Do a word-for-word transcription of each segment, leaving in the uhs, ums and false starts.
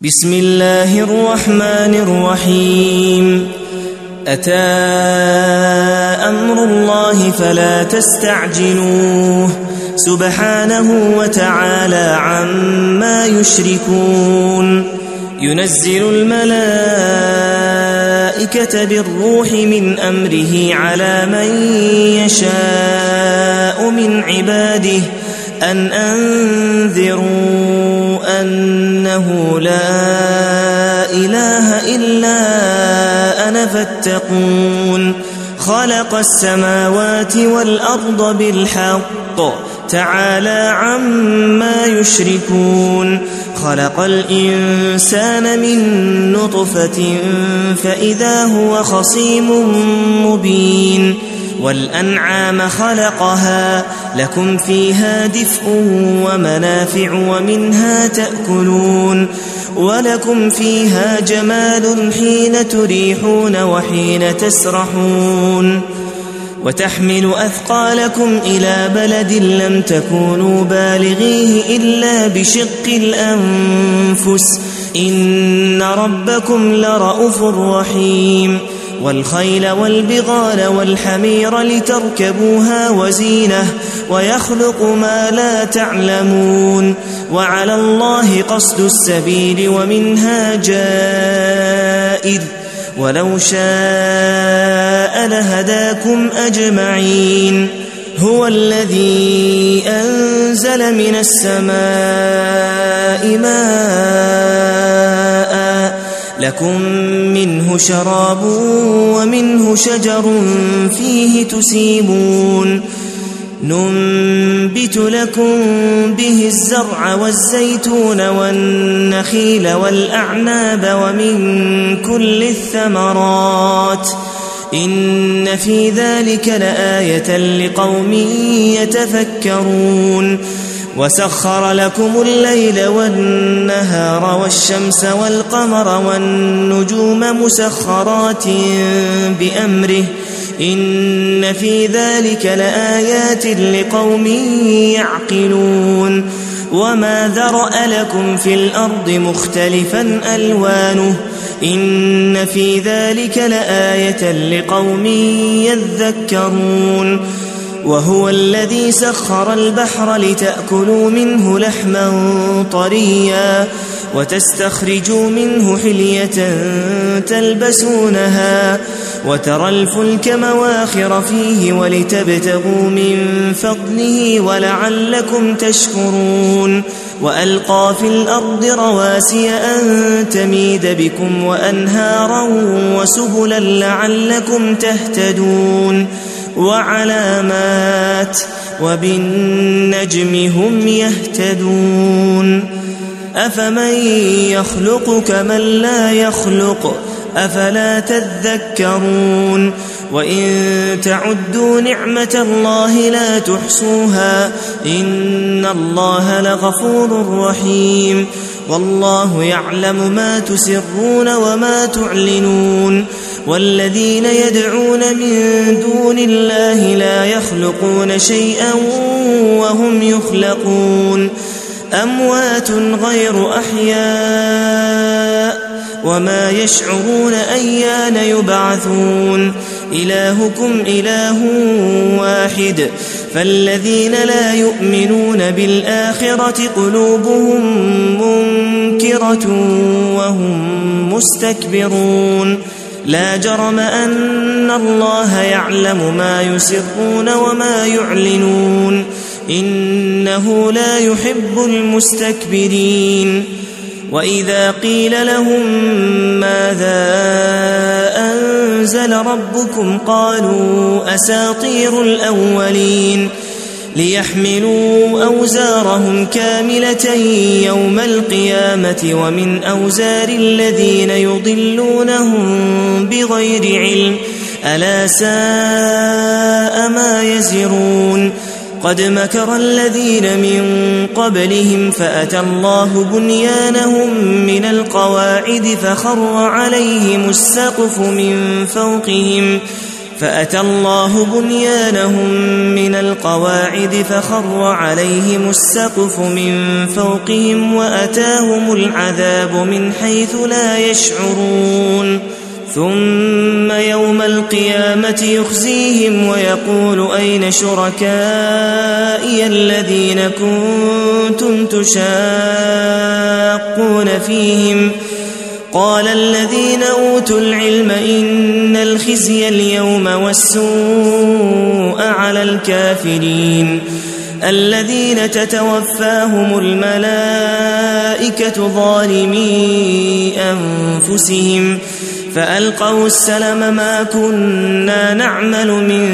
بسم الله الرحمن الرحيم أتى أمر الله فلا تستعجلوه سبحانه وتعالى عما يشركون ينزل الملائكة بالروح من أمره على من يشاء من عباده أن أنذروا أنه لا إله إلا أنا فاتقون خلق السماوات والأرض بالحق تعالى عما يشركون خلق الإنسان من نطفة فإذا هو خصيم مبين والأنعام خلقها لكم فيها دفء ومنافع ومنها تأكلون ولكم فيها جمال حين تريحون وحين تسرحون وتحمل أثقالكم إلى بلد لم تكونوا بالغيه إلا بشق الأنفس إن ربكم لرؤوف رحيم والخيل والبغال والحمير لتركبوها وزينة ويخلق ما لا تعلمون وعلى الله قصد السبيل ومنها جائر ولو شاء لهداكم أجمعين هو الذي أنزل من السماء ماء لكم منه شراب ومنه شجر فيه تسيمون ننبت لكم به الزرع والزيتون والنخيل والأعناب ومن كل الثمرات إن في ذلك لآية لقوم يتفكرون وسخر لكم الليل والنهار والشمس والقمر والنجوم مسخرات بأمره إن في ذلك لآيات لقوم يعقلون وما ذرأ لكم في الأرض مختلفا ألوانه إن في ذلك لآية لقوم يذكرون وهو الذي سخر البحر لتأكلوا منه لحما طريا وتستخرجوا منه حلية تلبسونها وترى الفلك مواخر فيه ولتبتغوا من فضله ولعلكم تشكرون وألقى في الأرض رواسي أن تميد بكم وأنهارا وسبلا لعلكم تهتدون وعلامات وبالنجم هم يهتدون أفمن يخلق كمن لا يخلق أفلا تذكرون وإن تعدوا نعمة الله لا تحصوها إن الله لغفور رحيم والله يعلم ما تسرون وما تعلنون والذين يدعون من دون الله لا يخلقون شيئا وهم يخلقون أموات غير أحياء وما يشعرون أيان يبعثون إلهكم إله واحد فالذين لا يؤمنون بالآخرة قلوبهم منكرة وهم مستكبرون لا جرم أن الله يعلم ما يسرون وما يعلنون إنه لا يحب المستكبرين وإذا قيل لهم ماذا أنزل ربكم قالوا أساطير الأولين ليحملوا أوزارهم كاملة يوم القيامة ومن أوزار الذين يضلونهم بغير علم ألا ساء ما يزرون قد مكر الذين من قبلهم فأتى الله بنيانهم من القواعد فخر عليهم السقف من فوقهم فأتى الله بنيانهم من القواعد فخر عليهم السقف من فوقهم وأتاهم العذاب من حيث لا يشعرون ثم يوم القيامة يخزيهم ويقول أين شركائي الذين كنتم تشاقون فيهم قال الذين أوتوا العلم إن الخزي اليوم والسوء على الكافرين الذين تتوفاهم الملائكة ظالمي أنفسهم فألقوا السلم ما كنا نعمل من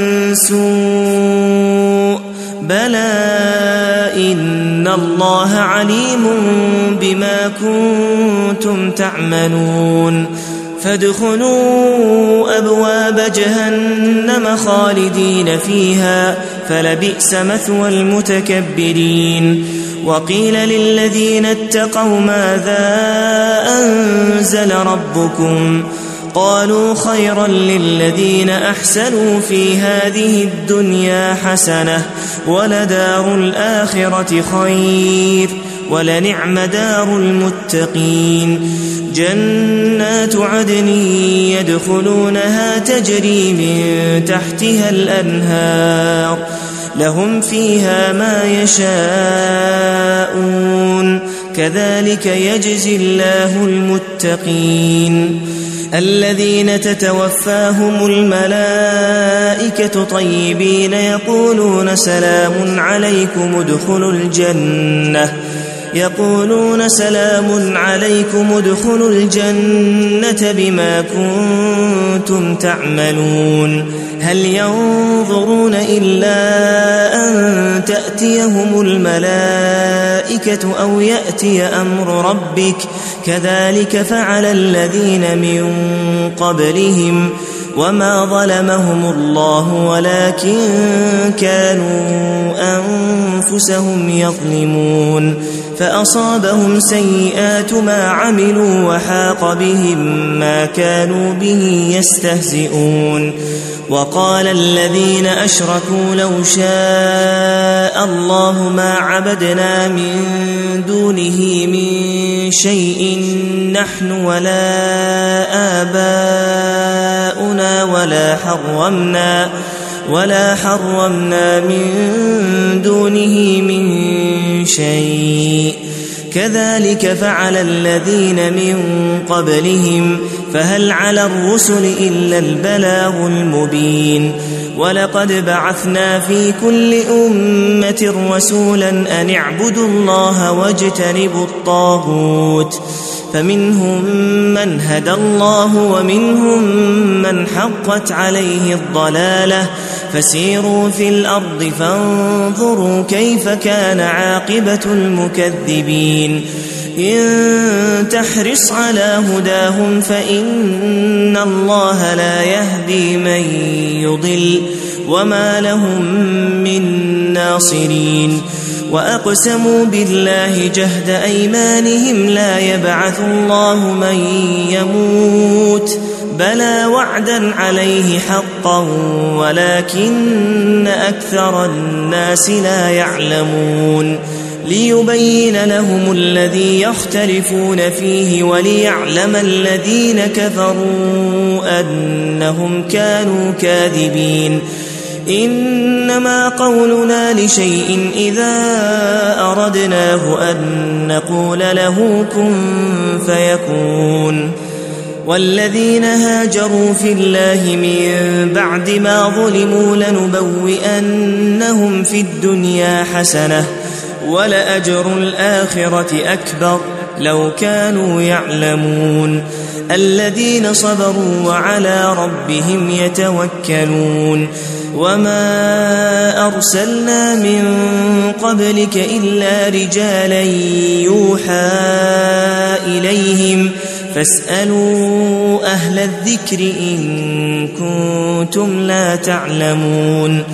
سوء بلى إن الله عليم بما كنتم تعملون فادخلوا أبواب جهنم خالدين فيها فلبئس مثوى المتكبرين وقيل للذين اتقوا ماذا أنزل ربكم قالوا خيرا للذين أحسنوا في هذه الدنيا حسنة ولدار الآخرة خير ولنعم دار المتقين جنات عدن يدخلونها تجري من تحتها الأنهار لهم فيها ما يشاءون كذلك يجزي الله المتقين الذين تتوفاهم الملائكة طيبين يقولون سلام عليكم ادخلوا الجنة يقولون سلام عليكم ادخلوا الجنة بما كنتم تعملون هل ينظرون إلا أن تأتيهم الملائكة أو يأتي أمر ربك كذلك فعل الذين من قبلهم وما ظلمهم الله ولكن كانوا أنفسهم يظلمون فأصابهم سيئات ما عملوا وحاق بهم ما كانوا به يستهزئون وقال الذين أشركوا لو شاء الله ما عبدنا من دونه من شيء نحن ولا آباؤنا ولا حرمنا ولا حرمنا من دونه من شيء كذلك فعل الذين من قبلهم فهل على الرسل إلا البلاغ المبين ولقد بعثنا في كل أمة رسولا أن اعبدوا الله واجتنبوا الطاغوت فمنهم من هدى الله ومنهم من حقت عليه الضلالة فسيروا في الأرض فانظروا كيف كان عاقبة المكذبين إن تحرص على هداهم فإن الله لا يهدي من يضل وما لهم من ناصرين وأقسموا بالله جهد أيمانهم لا يبعث الله من يموت بلى وعدا عليه حقا ولكن أكثر الناس لا يعلمون ليبين لهم الذي يختلفون فيه وليعلم الذين كفروا أنهم كانوا كاذبين إنما قولنا لشيء إذا أردناه أن نقول له كن فيكون والذين هاجروا في الله من بعد ما ظلموا لنبوئنهم في الدنيا حسنة ولأجر الآخرة أكبر لو كانوا يعلمون الذين صبروا وعلى ربهم يتوكلون وما أرسلنا من قبلك إلا رجالا يوحى إليهم فاسألوا أهل الذكر إن كنتم لا تعلمون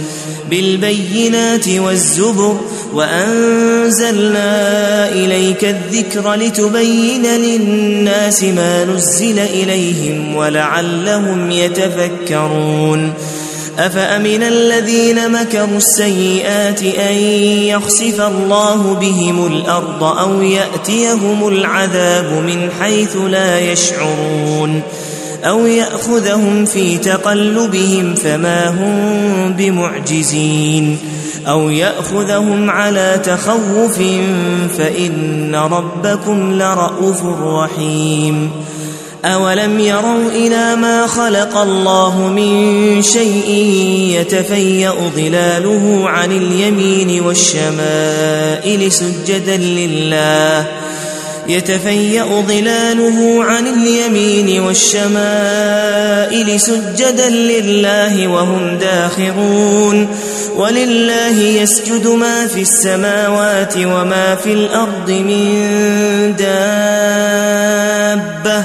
بالبينات والزبر وأنزلنا إليك الذكر لتبين للناس ما نزل إليهم ولعلهم يتفكرون أفأمن الذين مكروا السيئات أن يخسف الله بهم الأرض أو يأتيهم العذاب من حيث لا يشعرون أو يأخذهم في تقلبهم فما هم بمعجزين أو يأخذهم على تخوف فإن ربكم لرءوف رحيم أولم يروا إلى ما خلق الله من شيء يتفيأ ظلاله عن اليمين والشمائل سجدا لله يتفيأ ظلاله عن اليمين والشمائل سجدا لله وهم داخرون ولله يسجد ما في السماوات وما في الأرض من دابة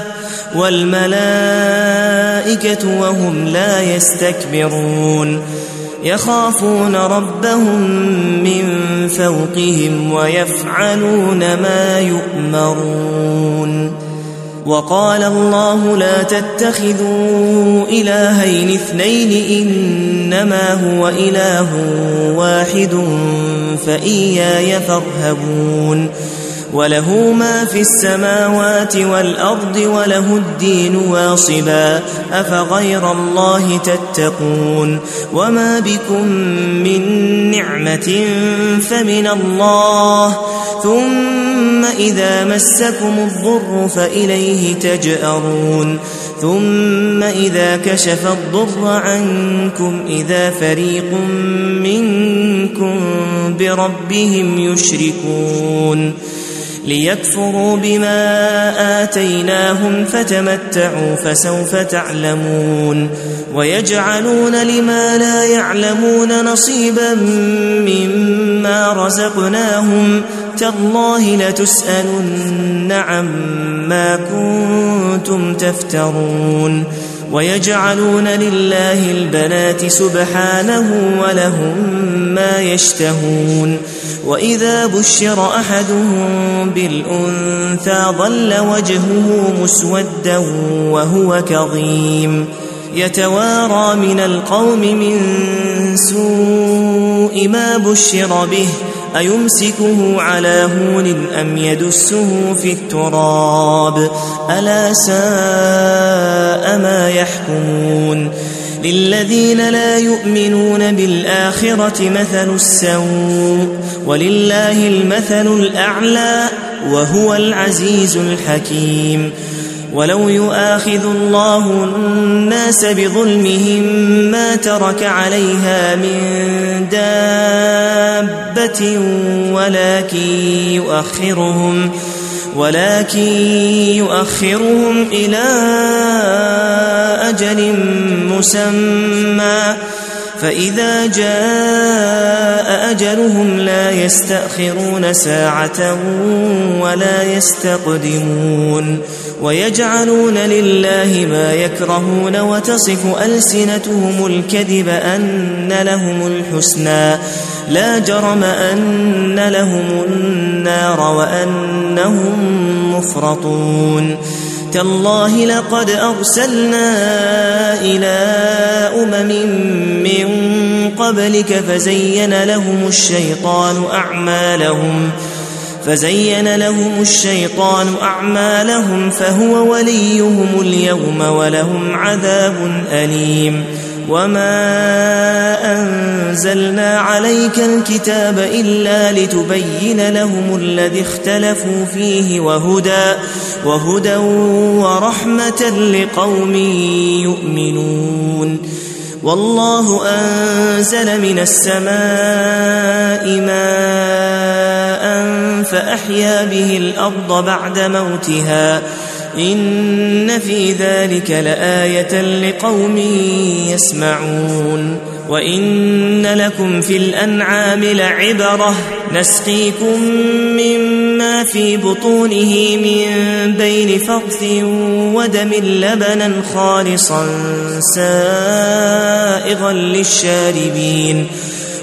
والملائكة وهم لا يستكبرون يخافون ربهم من فوقهم ويفعلون ما يؤمرون وقال الله لا تتخذوا إلهين اثنين إنما هو إله واحد فإياي فارهبون وله ما في السماوات والأرض وله الدين واصبا أفغير الله تتقون وما بكم من نعمة فمن الله ثم إذا مسكم الضر فإليه تجأرون ثم إذا كشف الضر عنكم إذا فريق منكم بربهم يشركون ليكفروا بما آتيناهم فتمتعوا فسوف تعلمون ويجعلون لما لا يعلمون نصيبا مما رزقناهم تالله لتسألن عما كنتم تفترون ويجعلون لله البنات سبحانه ولهم ما يشتهون وإذا بشر أحدهم بالأنثى ظل وجهه مسودا وهو كظيم يتوارى من القوم من سوء ما بشر به أيمسكه على هون أم يدسه في التراب ألا ساء ما يحكمون للذين لا يؤمنون بالآخرة مثل السوء ولله المثل الأعلى وهو العزيز الحكيم ولو يؤاخذ الله الناس بظلمهم ما ترك عليها من دابة ولكن يؤخرهم ولكن يؤخرهم إلى أجل مسمى فإذا جاء أجلهم لا يستأخرون ساعة ولا يستقدمون ويجعلون لله ما يكرهون وتصف ألسنتهم الكذب أن لهم الحسنى لا جرم أن لهم النار وأنهم مفرطون تالله لقد أرسلنا إلى أمم من قبلك فزين لهم الشيطان أعمالهم فزين لهم الشيطان أعمالهم فهو وليهم اليوم ولهم عذاب أليم وما أنزلنا عليك الكتاب إلا لتبين لهم الذي اختلفوا فيه وهدى وهدى ورحمة لقوم يؤمنون والله أنزل من السماء ماء فأحيا به الأرض بعد موتها إن في ذلك لآية لقوم يسمعون وإن لكم في الأنعام لعبرة نسقيكم مما في بطونه من بين فرث ودم لبنا خالصا سائغا للشاربين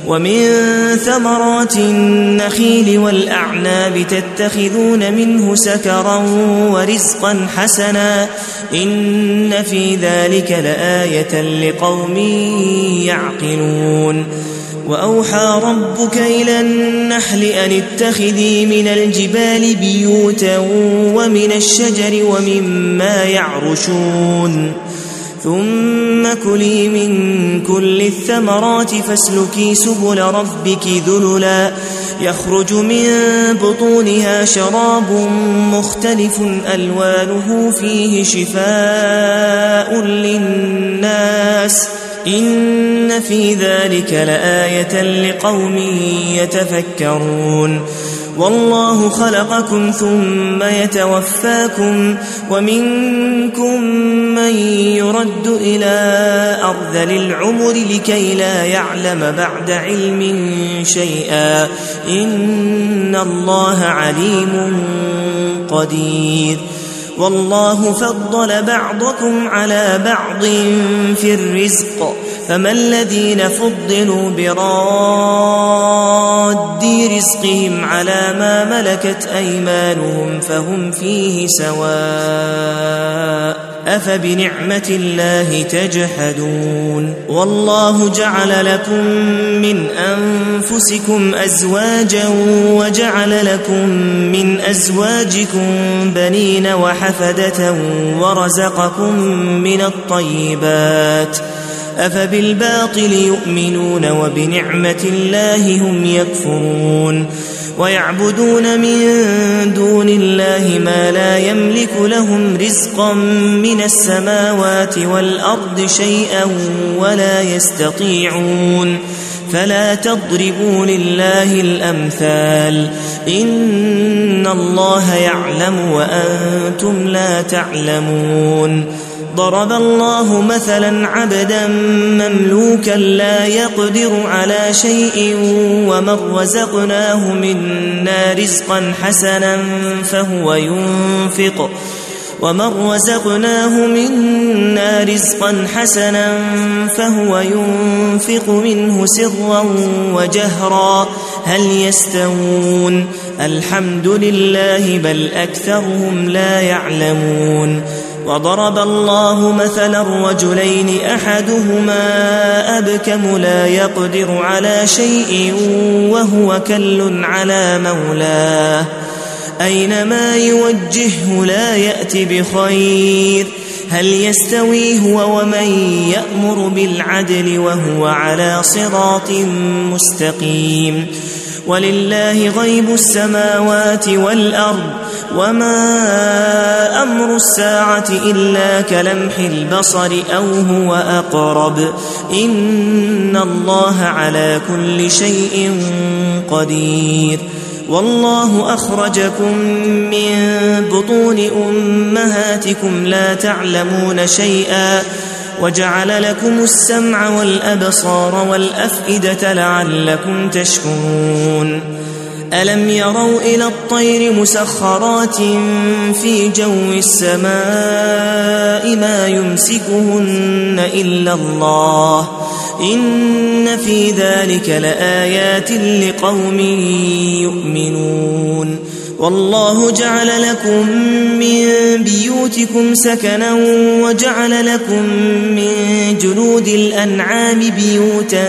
ومن ثمرات النخيل والأعناب تتخذون منه سكرا ورزقا حسنا إن في ذلك لآية لقوم يعقلون وأوحى ربك إلى النحل أن اتخذي من الجبال بيوتا ومن الشجر ومما يعرشون ثم كلي من كل الثمرات فاسلكي سبل ربك ذللا يخرج من بطونها شراب مختلف ألوانه فيه شفاء للناس إن في ذلك لآية لقوم يتفكرون والله خلقكم ثم يتوفاكم ومنكم من يرد إلى أرذل العمر لكي لا يعلم بعد علم شيئا إن الله عليم قدير والله فضل بعضكم على بعض في الرزق فما الذين فضلوا براد رزقهم على ما ملكت أيمانهم فهم فيه سواء أفبنعمة الله تجحدون والله جعل لكم من أنفسكم أزواجا وجعل لكم من أزواجكم بنين وحفدة ورزقكم من الطيبات أفبالباطل يؤمنون وبنعمة الله هم يكفرون ويعبدون من دون الله ما لا يملك لهم رزقا من السماوات والأرض شيئا ولا يستطيعون فلا تضربوا لله الأمثال إن الله يعلم وأنتم لا تعلمون ضرب الله مثلا عبدا مملوكا لا يقدر على شيء ومن رزقناه منا رزقا حسنا فهو ينفق ومن رزقناه منا رزقا حسنا فهو ينفق منه سرا وجهرا هل يستوون الحمد لله بل أكثرهم لا يعلمون وضرب الله مثلا رجلين أحدهما أبكم لا يقدر على شيء وهو كل على مولاه أينما يوجهه لا يأتي بخير هل يستوي هو ومن يأمر بالعدل وهو على صراط مستقيم ولله غيب السماوات والأرض وما أمر الساعة إلا كلمح البصر أو هو أقرب إن الله على كل شيء قدير والله أخرجكم من بطون أمهاتكم لا تعلمون شيئا وجعل لكم السمع والأبصار والأفئدة لعلكم تشكرون ألم يروا إلى الطير مسخرات في جو السماء ما يمسكهن إلا الله إن في ذلك لآيات لقوم يؤمنون والله جعل لكم من بيوتكم سكنا وجعل لكم من جلود الأنعام بيوتا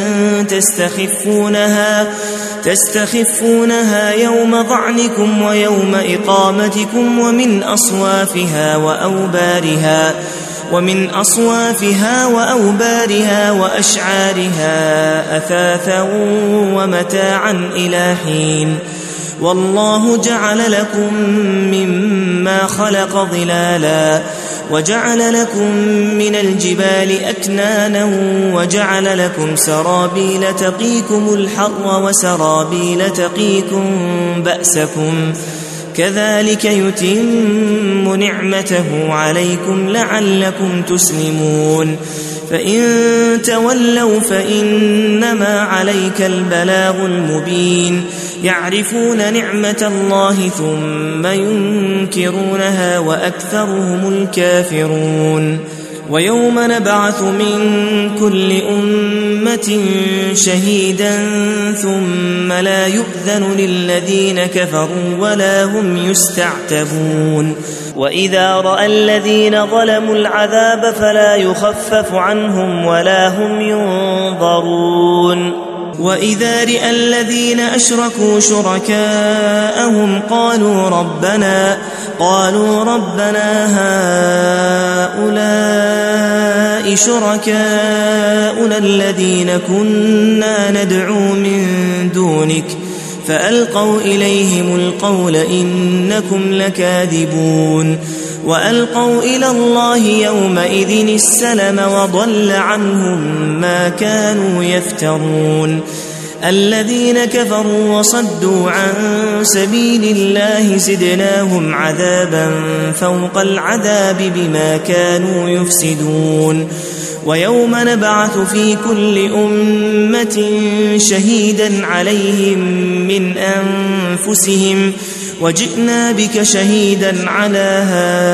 تستخفونها تستخفونها يوم ظعنكم ويوم إقامتكم ومن أصوافها وأوبارها ومن أصوافها وأوبارها وأشعارها أثاثا ومتاعا إلى حين والله جعل لكم مما خلق ظلالا وجعل لكم من الجبال أكنانا وجعل لكم سرابيل تقيكم الحر وسرابيل تقيكم بأسكم كذلك يتم نعمته عليكم لعلكم تسلمون فإن تولوا فإنما عليك البلاغ المبين يعرفون نعمة الله ثم ينكرونها وأكثرهم الكافرون ويوم نبعث من كل أمة شهيدا ثم لا يؤذن للذين كفروا ولا هم يستعتبون وإذا رأى الذين ظلموا العذاب فلا يخفف عنهم ولا هم ينظرون وإذا رأى الذين أشركوا شركاءهم قالوا ربنا قالوا ربنا هؤلاء شركاؤنا الذين كنا ندعو من دونك فألقوا إليهم القول إنكم لكاذبون وألقوا إلى الله يومئذ السلم وضل عنهم ما كانوا يفترون الذين كفروا وصدوا عن سبيل الله زدناهم عذابا فوق العذاب بما كانوا يفسدون ويوم نبعث في كل أمة شهيدا عليهم من أنفسهم وجئنا بك شهيدا على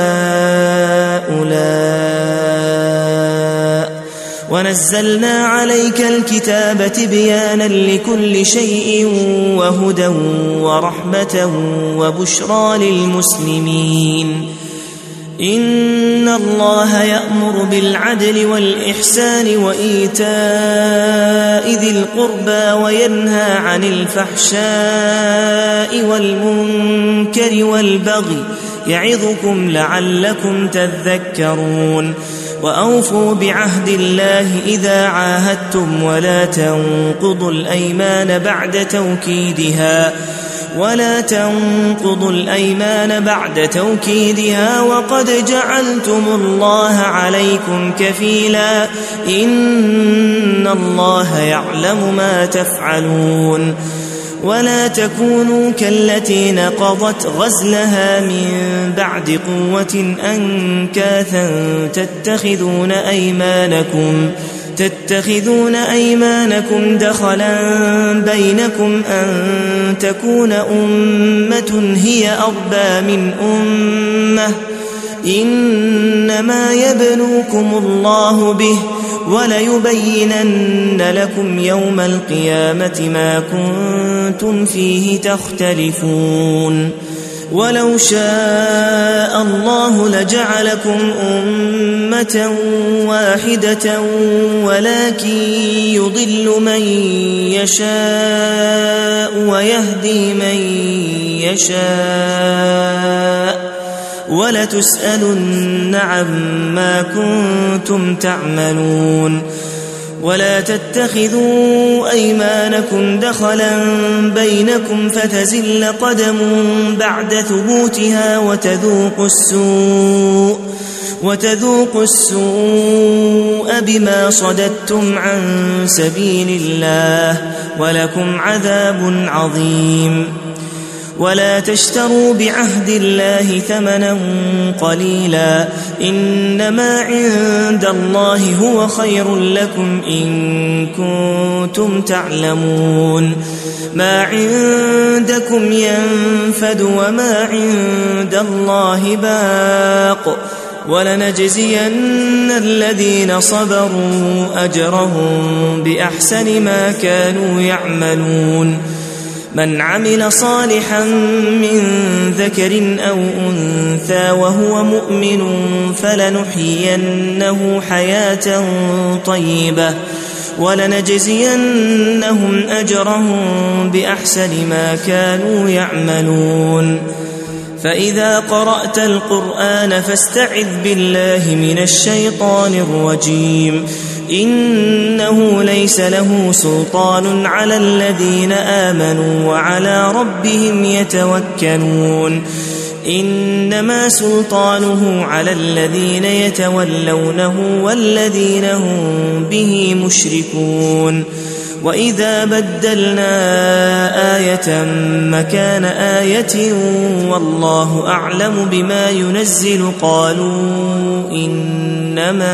هؤلاء ونزلنا عليك الكتاب تبيانا لكل شيء وهدى ورحمة وبشرى للمسلمين إن الله يأمر بالعدل والإحسان وإيتاء ذي القربى وينهى عن الفحشاء والمنكر والبغي يعظكم لعلكم تذكرون وأوفوا بعهد الله إذا عاهدتم ولا تنقضوا الأيمان بعد توكيدها ولا تنقضوا الأيمان بعد توكيدها وقد جعلتم الله عليكم كفيلا إن الله يعلم ما تفعلون ولا تكونوا كالتي نقضت غزلها من بعد قوة أنكاثا تتخذون أيمانكم تتخذون أيمانكم دخلا بينكم أن تكون أمة هي أربى من أمة إنما يبلوكم الله به وليبينن لكم يوم القيامة ما كنتم فيه تختلفون ولو شاء الله لجعلكم أمة واحدة ولكن يضل من يشاء ويهدي من يشاء ولتسألن عما كنتم تعملون ولا تتخذوا أيمانكم دخلا بينكم فتزل قدم بعد ثبوتها وتذوقوا السوء وتذوقوا السوء بما صددتم عن سبيل الله ولكم عذاب عظيم ولا تشتروا بعهد الله ثمنا قليلا إنما عند الله هو خير لكم إن كنتم تعلمون ما عندكم ينفد وما عند الله باق ولنجزين الذين صبروا أجرهم بأحسن ما كانوا يعملون من عمل صالحا من ذكر أو أنثى وهو مؤمن فلنحيينه حياة طيبة ولنجزينهم أجرهم بأحسن ما كانوا يعملون فإذا قرأت القرآن فاستعذ بالله من الشيطان الرجيم إنه ليس له سلطان على الذين آمنوا وعلى ربهم يتوكلون إنما سلطانه على الذين يتولونه والذين هم به مشركون وإذا بدلنا آية مكان آية والله أعلم بما ينزل قالوا إنما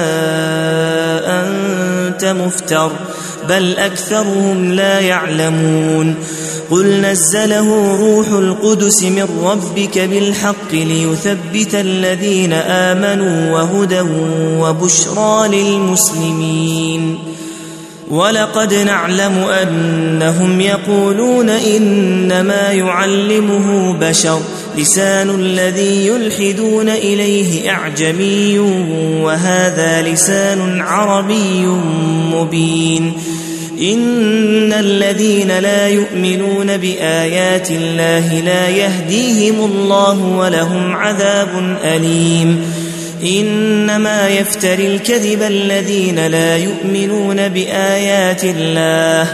أنت مفتر بل أكثرهم لا يعلمون قل نزله روح القدس من ربك بالحق ليثبت الذين آمنوا وهدى وبشرى للمسلمين ولقد نعلم أنهم يقولون إنما يعلمه بشر لسان الذي يلحدون إليه أعجمي وهذا لسان عربي مبين إن الذين لا يؤمنون بآيات الله لا يهديهم الله ولهم عذاب أليم إنما يفتري الكذب الذين لا يؤمنون بآيات الله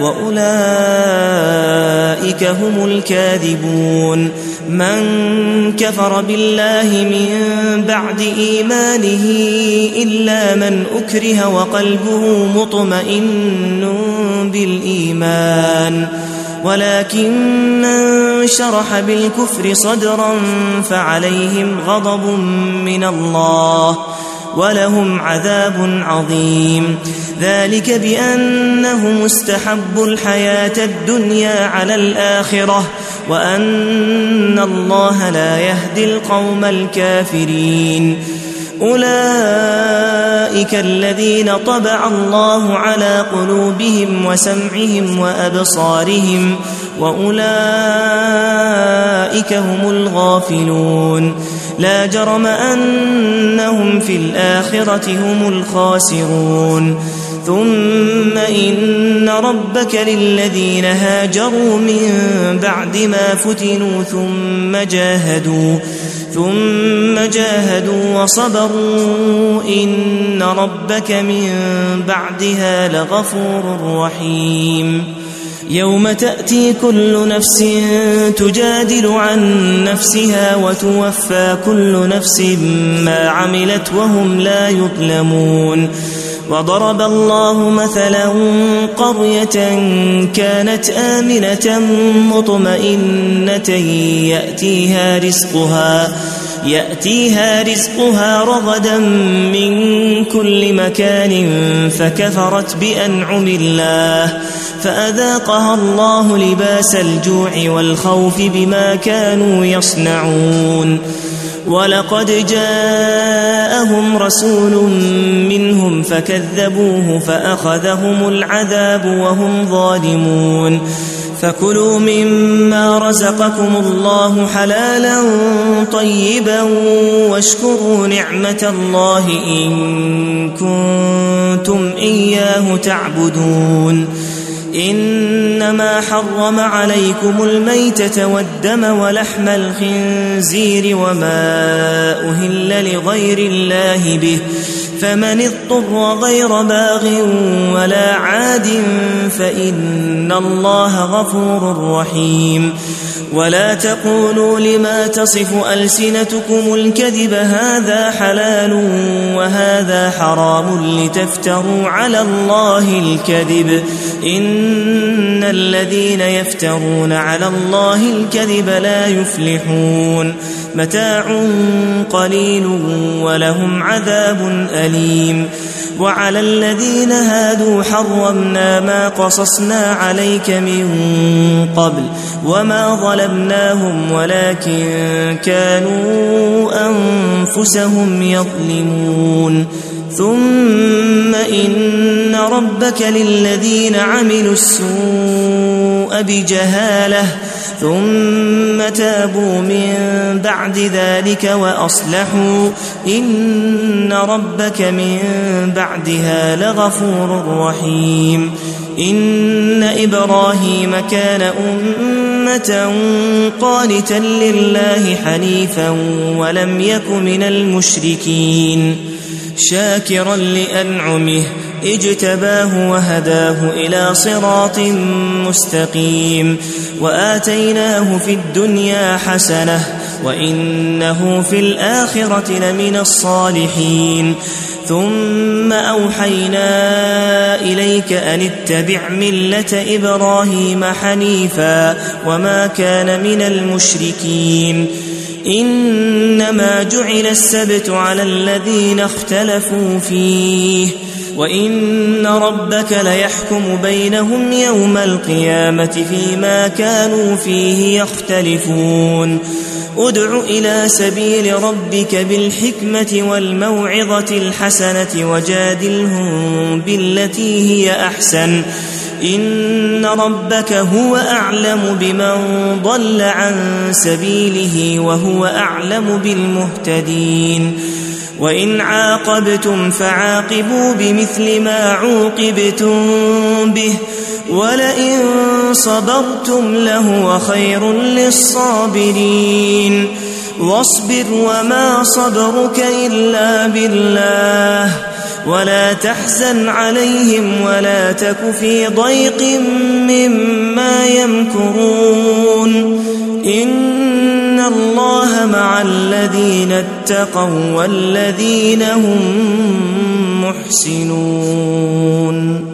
وأولئك هم الكاذبون من كفر بالله من بعد إيمانه إلا من أكره وقلبه مطمئن بالإيمان ولكن من شرح بالكفر صدرا فعليهم غضب من الله ولهم عذاب عظيم ذلك بأنهم استحبوا الحياة الدنيا على الآخرة وأن الله لا يهدي القوم الكافرين أولئك الذين طبع الله على قلوبهم وسمعهم وأبصارهم وأولئك هم الغافلون لا جرم أنهم في الآخرة هم الخاسرون ثم إن ربك للذين هاجروا من بعد ما فتنوا ثم جاهدوا ثم جاهدوا وصبروا إن ربك من بعدها لغفور رحيم يوم تأتي كل نفس تجادل عن نفسها وتوفى كل نفس ما عملت وهم لا يظلمون وضرب الله مثلا قرية كانت آمنة مطمئنة يأتيها رزقها يأتيها رزقها رغدا من كل مكان فكفرت بأنعم الله فأذاقها الله لباس الجوع والخوف بما كانوا يصنعون ولقد جاءهم رسول منهم فكذبوه فأخذهم العذاب وهم ظالمون فكلوا مما رزقكم الله حلالا طيبا واشكروا نعمة الله إن كنتم إياه تعبدون إنما حرم عليكم الميتة والدم ولحم الخنزير وما أهل لغير الله به فمن اضطر غير باغ ولا عاد فإن الله غفور رحيم ولا تقولوا لما تصف ألسنتكم الكذب هذا حلال وهذا حرام لتفتروا على الله الكذب إن الذين يفترون على الله الكذب لا يفلحون متاع قليل ولهم عذاب أليم وعلى الذين هادوا حرمنا ما قصصنا عليك من قبل وما ظلمناهم ولكن كانوا أنفسهم يظلمون ثم إن ربك للذين عملوا السوء بجهالة ثم تابوا من بعد ذلك وأصلحوا إن ربك من بعدها لغفور رحيم إن إبراهيم كان أمة قانتا لله حنيفا ولم يك من المشركين شاكرا لأنعمه اجتباه وهداه إلى صراط مستقيم وآتيناه في الدنيا حسنة وإنه في الآخرة لمن الصالحين ثم أوحينا إليك أن اتبع ملة إبراهيم حنيفا وما كان من المشركين إنما جعل السبت على الذين اختلفوا فيه وإن ربك ليحكم بينهم يوم القيامة فيما كانوا فيه يختلفون ادع إلى سبيل ربك بالحكمة والموعظة الحسنة وجادلهم بالتي هي أحسن إن ربك هو أعلم بمن ضل عن سبيله وهو أعلم بالمهتدين وإن عاقبتم فعاقبوا بمثل ما عوقبتم به ولئن صبرتم لهو خير للصابرين واصبر وما صبرك إلا بالله ولا تحزن عليهم ولا تك في ضيق مما يمكرون إن الله مع الذين اتقوا والذين هم محسنون